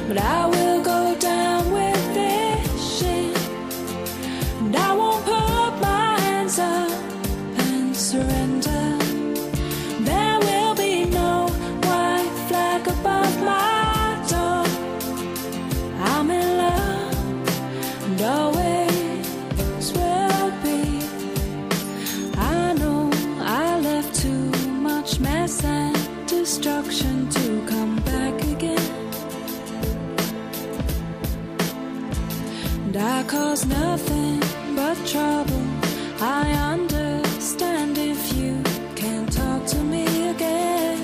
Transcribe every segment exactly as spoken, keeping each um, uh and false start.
but I will go down with fishing, and I won't put my hands up and surrender. There will be no white flag above my door. I'm in love and always will be. I know I left too much mess and destruction to come back again, and I caused nothing but trouble. I understand if you can't talk to me again,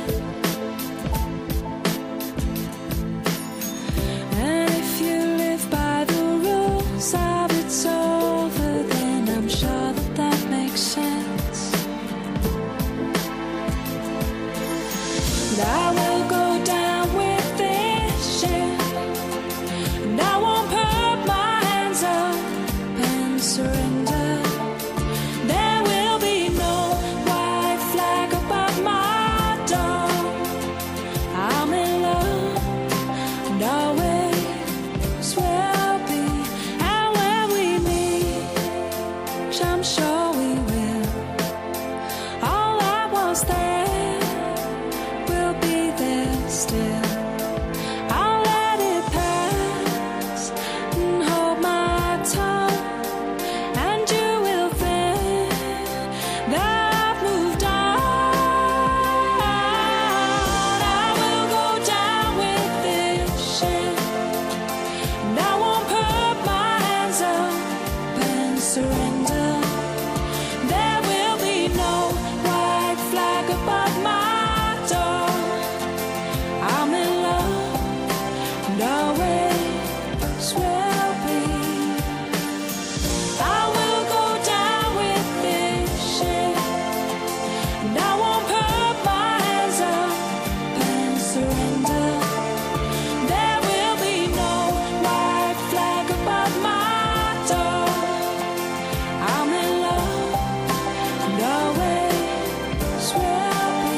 and if you live by the rules of it's over, then I'm sure that that makes sense. And I will go down with this ship, and I won't put my hands up and surrender. There will be no white flag above my door. I'm in love and always will be. And when we meet, which I'm sure we will, all that was there will be there still. I'll let it pass and hold my tongue, and you will think that I've moved on. I will go down with this ship, and I won't put my hands up and surrender. There will be no white flag above my door. I'm in love and always will be. I will go down with this ship, and I won't put my hands up and surrender. There will be no white flag above my door. I'm in love and always will be.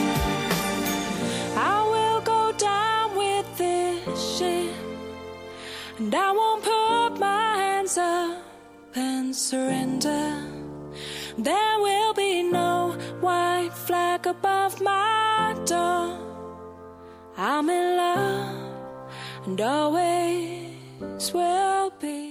I will go down with this ship, and I won't put my hands up and surrender. There will be no white flag above my door. I'm in love and always will be.